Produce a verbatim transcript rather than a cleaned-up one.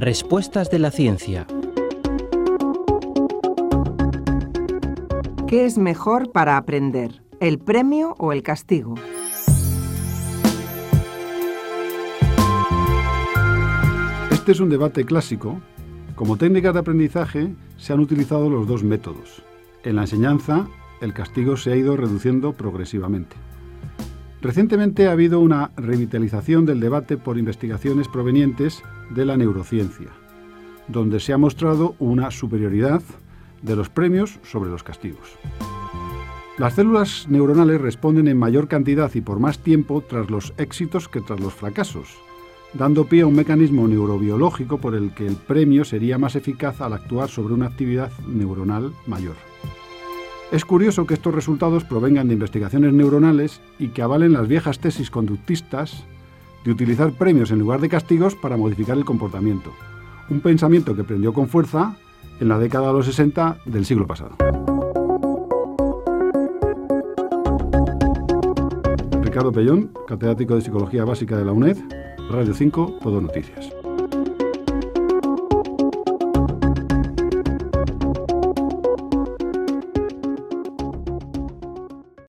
Respuestas de la ciencia. ¿Qué es mejor para aprender, el premio o el castigo? Este es un debate clásico. Como técnicas de aprendizaje se han utilizado los dos métodos. En la enseñanza, el castigo se ha ido reduciendo progresivamente. Recientemente ha habido una revitalización del debate por investigaciones provenientes de la neurociencia, donde se ha mostrado una superioridad de los premios sobre los castigos. Las células neuronales responden en mayor cantidad y por más tiempo tras los éxitos que tras los fracasos, dando pie a un mecanismo neurobiológico por el que el premio sería más eficaz al actuar sobre una actividad neuronal mayor. Es curioso que estos resultados provengan de investigaciones neuronales y que avalen las viejas tesis conductistas de utilizar premios en lugar de castigos para modificar el comportamiento, un pensamiento que prendió con fuerza en la década de los sesenta del siglo pasado. Ricardo Pellón, catedrático de Psicología Básica de la UNED, Radio cinco, Todo Noticias.